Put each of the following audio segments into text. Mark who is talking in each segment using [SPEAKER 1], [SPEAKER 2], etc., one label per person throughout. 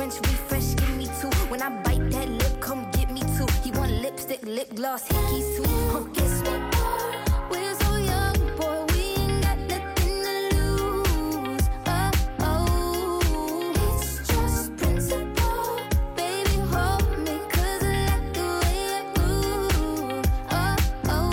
[SPEAKER 1] French refresh, give me two. When I bite that lip, come get me two. He want lipstick, lip gloss, hickeys too. Kiss me more. We're so young, boy, we ain't got nothing to lose. Oh, oh, it's just principle. Baby, hold me, 'cause I like the way you move. Oh, oh,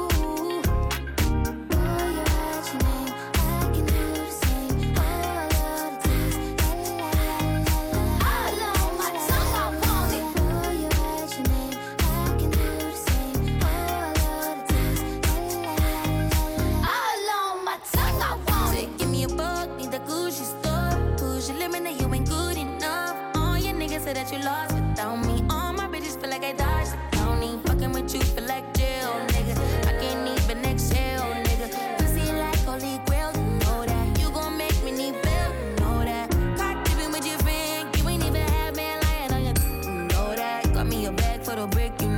[SPEAKER 1] boy, you write your name, I can do the same. Oh, I love the taste, la la la la la. All on my tongue, I want it. Boy, you write your name, I can do the same. Oh, I love the taste, la la la la la. All on my tongue, I want it. Give me a buck, need the Gucci store. Push your limit, that you ain't good enough. All your niggas say that you lost without me. All my bitches feel like I dodged the county. Fucking with you feel like jail, nigga. I can't even exhale, nigga. Pussy like holy grail, you know that. You gon' make me need bail, you know that. Caught dipping with your friend, you ain't even have man lying on your, you know that. Got me a bag for the brick, you